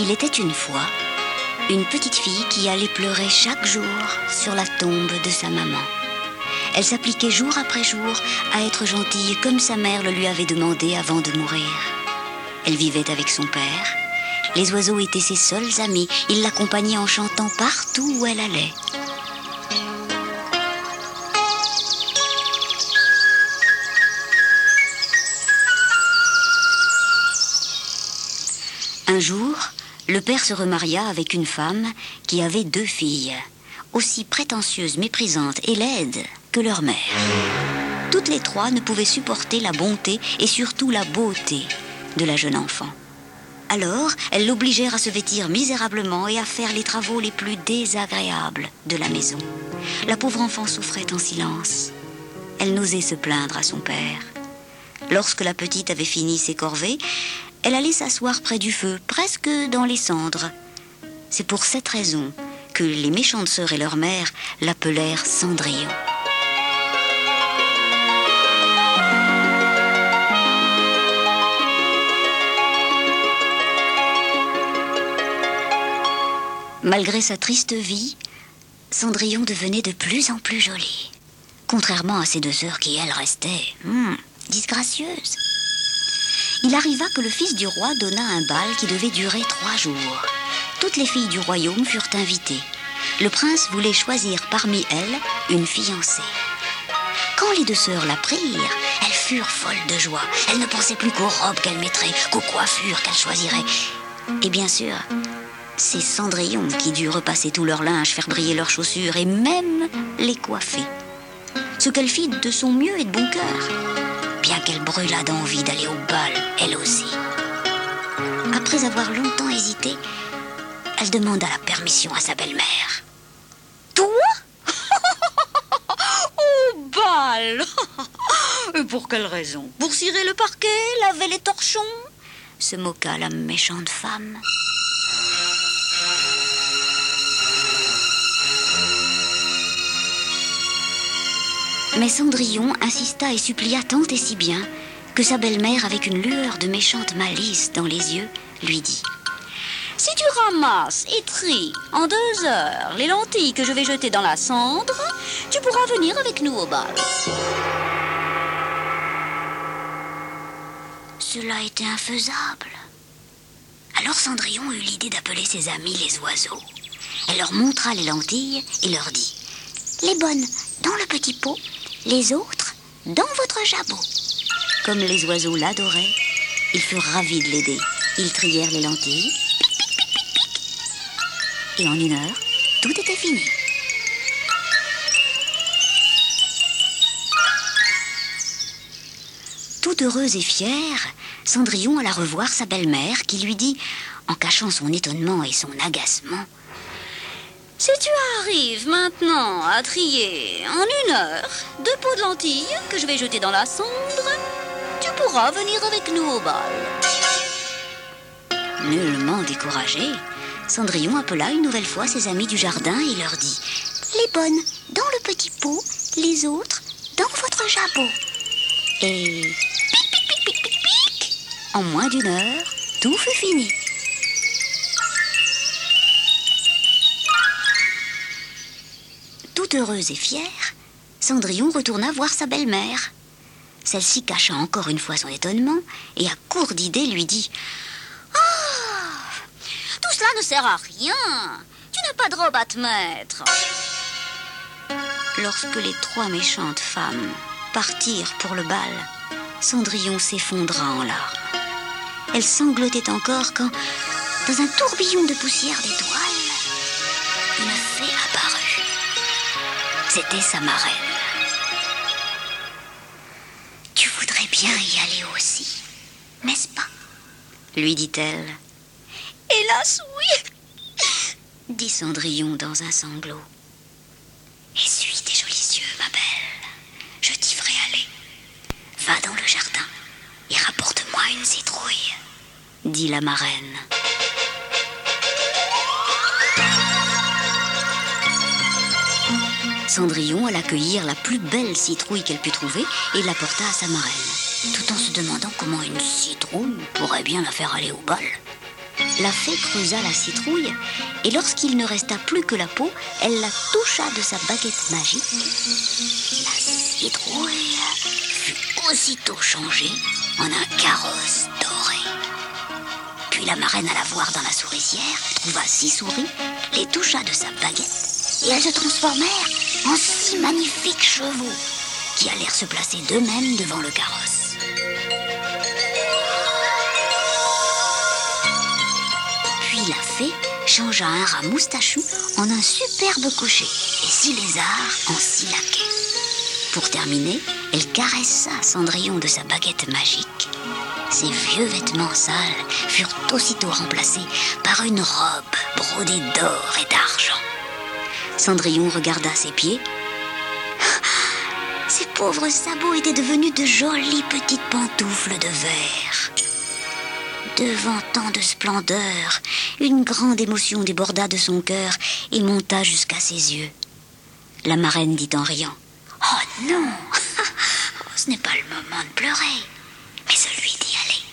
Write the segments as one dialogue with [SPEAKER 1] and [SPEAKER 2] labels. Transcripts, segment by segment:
[SPEAKER 1] Il était une fois une petite fille qui allait pleurer chaque jour sur la tombe de sa maman. Elle s'appliquait jour après jour à être gentille comme sa mère le lui avait demandé avant de mourir. Elle vivait avec son père. Les oiseaux étaient ses seuls amis. Ils l'accompagnaient en chantant partout où elle allait. Un jour, le père se remaria avec une femme qui avait 2 filles, aussi prétentieuses, méprisantes et laides que leur mère. Toutes les 3 ne pouvaient supporter la bonté et surtout la beauté de la jeune enfant. Alors, elles l'obligèrent à se vêtir misérablement et à faire les travaux les plus désagréables de la maison. La pauvre enfant souffrait en silence. Elle n'osait se plaindre à son père. Lorsque la petite avait fini ses corvées, elle allait s'asseoir près du feu, presque dans les cendres. C'est pour cette raison que les méchantes sœurs et leur mère l'appelèrent Cendrillon. Malgré sa triste vie, Cendrillon devenait de plus en plus jolie, contrairement à ses 2 sœurs qui, elles, restaient disgracieuses. Il arriva que le fils du roi donna un bal qui devait durer 3 jours. Toutes les filles du royaume furent invitées. Le prince voulait choisir parmi elles une fiancée. Quand les 2 sœurs la prirent, elles furent folles de joie. Elles ne pensaient plus qu'aux robes qu'elles mettraient, qu'aux coiffures qu'elles choisiraient. Et bien sûr, c'est Cendrillon qui dut repasser tout leur linge, faire briller leurs chaussures et même les coiffer. Ce qu'elle fit de son mieux et de bon cœur, bien qu'elle brûlât d'envie d'aller au bal, elle aussi. Après avoir longtemps hésité, elle demanda la permission à sa belle-mère. « Toi ? Au bal ! Et pour quelle raison ? Pour cirer le parquet, laver les torchons ?» se moqua la méchante femme. Mais Cendrillon insista et supplia tant et si bien que sa belle-mère, avec une lueur de méchante malice dans les yeux, lui dit: « Si tu ramasses et tries en 2 heures les lentilles que je vais jeter dans la cendre, tu pourras venir avec nous au bal. » Cela était infaisable. Alors Cendrillon eut l'idée d'appeler ses amis les oiseaux. Elle leur montra les lentilles et leur dit: « Les bonnes dans le petit pot, les autres dans votre jabot. » Comme les oiseaux l'adoraient, ils furent ravis de l'aider. Ils trièrent les lentilles, et en 1 heure, tout était fini. Toute heureuse et fière, Cendrillon alla revoir sa belle-mère qui lui dit, en cachant son étonnement et son agacement: « Si tu arrives maintenant à trier en 1 heure 2 pots de lentilles que je vais jeter dans la cendre, tu pourras venir avec nous au bal. » Nullement découragé, Cendrillon appela une nouvelle fois ses amis du jardin et leur dit: « Les bonnes dans le petit pot, les autres dans votre jabot. » Et pic, pic, pic, pic, pic, pic, en moins d'1 heure, tout fut fini. Toute heureuse et fière, Cendrillon retourna voir sa belle-mère. Celle-ci cacha encore une fois son étonnement et, à court d'idées, lui dit: « Ah, tout cela ne sert à rien. Tu n'as pas de robe à te mettre. » Lorsque les 3 méchantes femmes partirent pour le bal, Cendrillon s'effondra en larmes. Elle sanglotait encore quand, dans un tourbillon de poussière d'étoiles, une fée apparut. C'était sa marraine. « Tu voudrais bien y aller aussi, n'est-ce pas ?» lui dit-elle. « Hélas, oui !» dit Cendrillon dans un sanglot. « Essuie tes jolis yeux, ma belle. Je t'y ferai aller. Va dans le jardin et rapporte-moi une citrouille, » dit la marraine. Cendrillon alla cueillir la plus belle citrouille qu'elle put trouver et l'apporta à sa marraine, tout en se demandant comment une citrouille pourrait bien la faire aller au bal. La fée creusa la citrouille et lorsqu'il ne resta plus que la peau, elle la toucha de sa baguette magique. La citrouille fut aussitôt changée en un carrosse doré. Puis la marraine alla voir dans la souricière, trouva 6 souris, les toucha de sa baguette et elles se transformèrent en 6 magnifiques chevaux qui allèrent se placer d'eux-mêmes devant le carrosse. Puis la fée changea un rat moustachu en un superbe cocher et 6 lézards en 6 laquais. Pour terminer, elle caressa Cendrillon de sa baguette magique. Ses vieux vêtements sales furent aussitôt remplacés par une robe brodée d'or et d'argent. Cendrillon regarda ses pieds. Ses pauvres sabots étaient devenus de jolies petites pantoufles de verre. Devant tant de splendeur, une grande émotion déborda de son cœur et monta jusqu'à ses yeux. La marraine dit en riant: « Oh non, ce n'est pas le moment de pleurer, mais celui d'y aller. »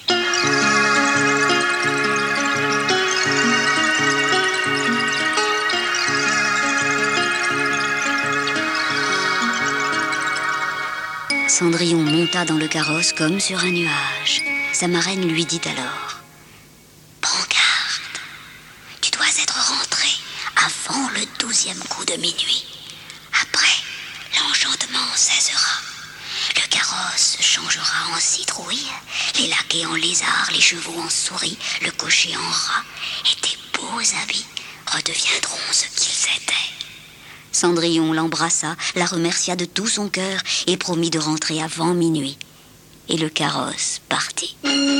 [SPEAKER 1] Cendrillon monta dans le carrosse comme sur un nuage. Sa marraine lui dit alors: « Prends garde, tu dois être rentré avant le 12e coup de minuit. Après, l'enchantement cessera. Le carrosse se changera en citrouille, les laquais en lézard, les chevaux en souris, le cocher en rat, et tes beaux habits redeviendront ce qu'ils étaient. » Cendrillon l'embrassa, la remercia de tout son cœur et promit de rentrer avant minuit. Et le carrosse partit.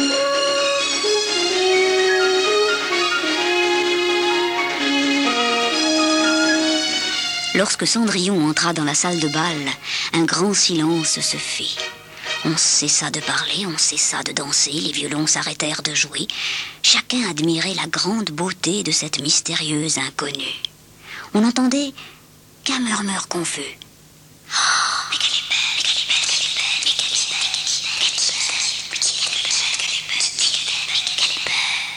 [SPEAKER 1] Lorsque Cendrillon entra dans la salle de bal, un grand silence se fit. On cessa de parler, on cessa de danser, les violons s'arrêtèrent de jouer. Chacun admirait la grande beauté de cette mystérieuse inconnue. On n'entendait qu'un murmure confus. « Oh, mais qu'elle est belle, mais qu'elle est belle, qu'elle est belle, mais qu'elle est belle, mais qui est-elle belle, qu'elle est belle, qu'elle est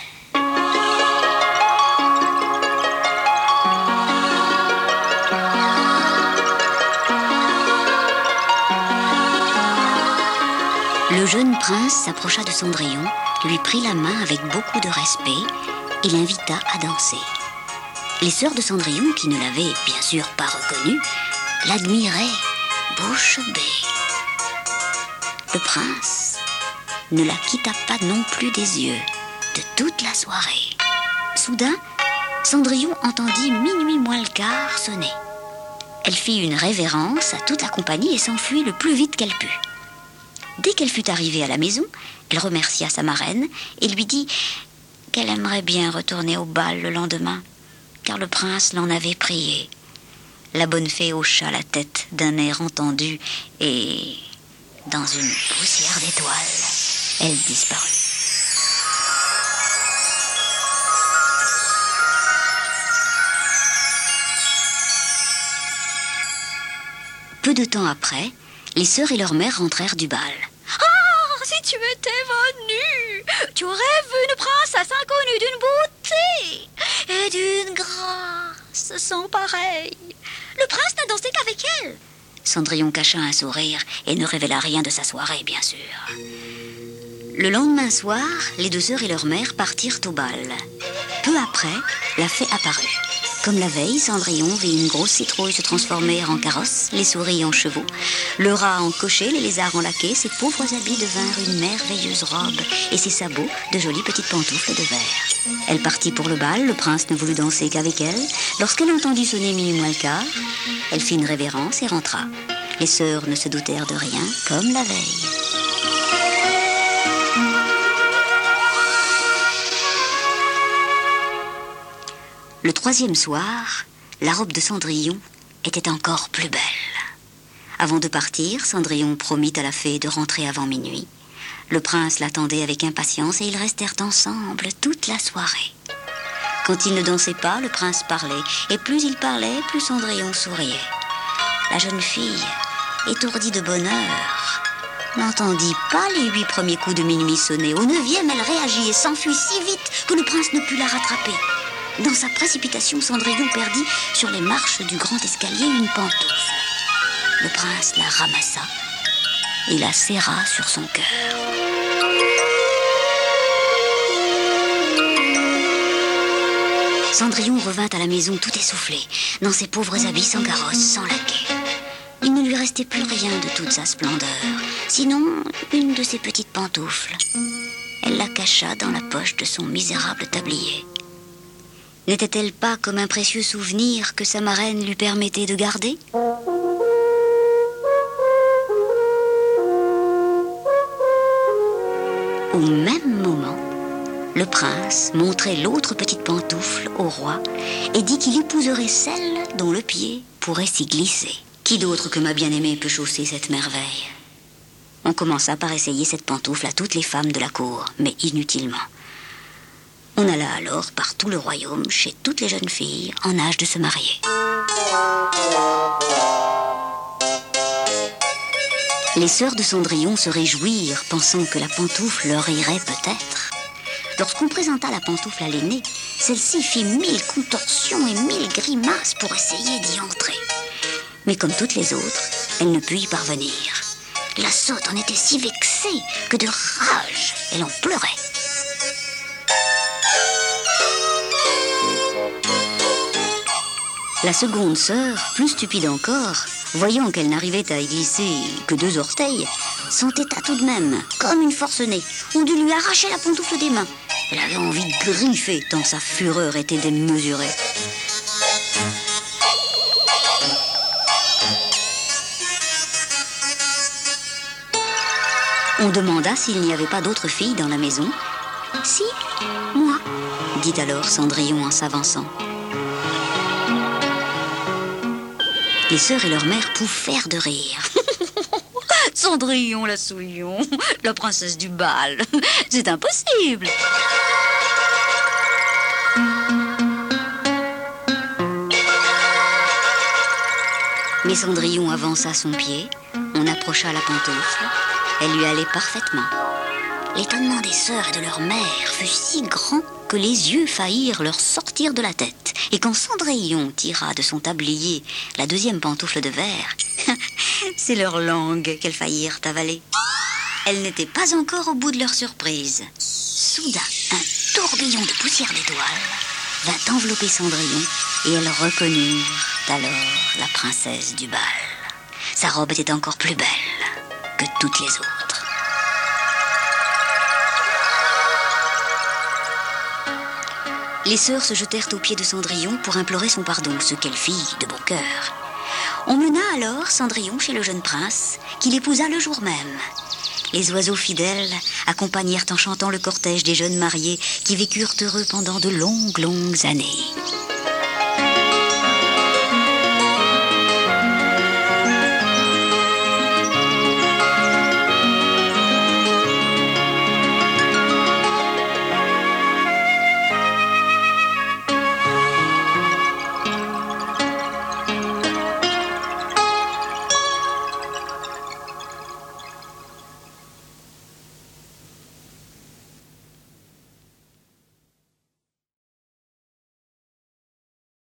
[SPEAKER 1] belle. » Le jeune prince s'approcha de Cendrillon, lui prit la main avec beaucoup de respect et l'invita à danser. Les sœurs de Cendrillon, qui ne l'avaient bien sûr pas reconnu, l'admiraient bouche bée. Le prince ne la quitta pas non plus des yeux de toute la soirée. Soudain, Cendrillon entendit minuit moins le quart sonner. Elle fit une révérence à toute la compagnie et s'enfuit le plus vite qu'elle put. Dès qu'elle fut arrivée à la maison, elle remercia sa marraine et lui dit qu'elle aimerait bien retourner au bal le lendemain, car le prince l'en avait prié. La bonne fée hocha la tête d'un air entendu et, dans une poussière d'étoiles, elle disparut. Peu de temps après, les sœurs et leur mère rentrèrent du bal. « Ah, si tu étais venue, tu aurais vu une princesse inconnue d'une beauté et d'une grâce sans pareille. Le prince n'a dansé qu'avec elle. » Cendrillon cacha un sourire et ne révéla rien de sa soirée, bien sûr. Le lendemain soir, les 2 sœurs et leur mère partirent au bal. Peu après, la fée apparut. Comme la veille, Cendrillon vit une grosse citrouille se transformer en carrosse, les souris en chevaux, le rat en cocher, les lézards en laquais, ses pauvres habits devinrent une merveilleuse robe et ses sabots de jolies petites pantoufles de verre. Elle partit pour le bal, le prince ne voulut danser qu'avec elle. Lorsqu'elle entendit sonner minuit moins le quart, elle fit une révérence et rentra. Les sœurs ne se doutèrent de rien, comme la veille. Le 3e soir, la robe de Cendrillon était encore plus belle. Avant de partir, Cendrillon promit à la fée de rentrer avant minuit. Le prince l'attendait avec impatience et ils restèrent ensemble toute la soirée. Quand il ne dansait pas, le prince parlait, et plus il parlait, plus Cendrillon souriait. La jeune fille, étourdie de bonheur, n'entendit pas les 8 premiers coups de minuit sonner. Au 9e, elle réagit et s'enfuit si vite que le prince ne put la rattraper. Dans sa précipitation, Cendrillon perdit sur les marches du grand escalier une pantoufle. Le prince la ramassa et la serra sur son cœur. Cendrillon revint à la maison tout essoufflé, dans ses pauvres habits sans carrosse, sans laquais. Il ne lui restait plus rien de toute sa splendeur, sinon une de ses petites pantoufles. Elle la cacha dans la poche de son misérable tablier. N'était-elle pas comme un précieux souvenir que sa marraine lui permettait de garder ? Au même moment, le prince montrait l'autre petite pantoufle au roi et dit qu'il épouserait celle dont le pied pourrait s'y glisser. Qui d'autre que ma bien-aimée peut chausser cette merveille ? On commença par essayer cette pantoufle à toutes les femmes de la cour, mais inutilement. On alla alors par tout le royaume, chez toutes les jeunes filles en âge de se marier. Les sœurs de Cendrillon se réjouirent, pensant que la pantoufle leur irait peut-être. Lorsqu'on présenta la pantoufle à l'aînée, celle-ci fit 1000 contorsions et 1000 grimaces pour essayer d'y entrer. Mais comme toutes les autres, elle ne put y parvenir. La sotte en était si vexée que de rage, elle en pleurait. La seconde sœur, plus stupide encore, voyant qu'elle n'arrivait à y glisser que 2 orteils, s'entêta tout de même, comme une forcenée. On dut lui arracher la pantoufle des mains. Elle avait envie de griffer tant sa fureur était démesurée. On demanda s'il n'y avait pas d'autres filles dans la maison. « Si, moi », dit alors Cendrillon en s'avançant. Les sœurs et leur mère pouffèrent de rire. « Cendrillon, la souillon, la princesse du bal, c'est impossible !» Mais Cendrillon avança son pied, on approcha la pantoufle. Elle lui allait parfaitement. L'étonnement des sœurs et de leur mère fut si grand que les yeux faillirent leur sortir de la tête. Et quand Cendrillon tira de son tablier la 2e pantoufle de verre, c'est leur langue qu'elles faillirent avaler. Elles n'étaient pas encore au bout de leur surprise. Soudain, un tourbillon de poussière d'étoiles vint envelopper Cendrillon et elles reconnurent alors la princesse du bal. Sa robe était encore plus belle que toutes les autres. Les sœurs se jetèrent aux pieds de Cendrillon pour implorer son pardon, ce qu'elle fit de bon cœur. On mena alors Cendrillon chez le jeune prince, qu'il épousa le jour même. Les oiseaux fidèles accompagnèrent en chantant le cortège des jeunes mariés qui vécurent heureux pendant de longues années.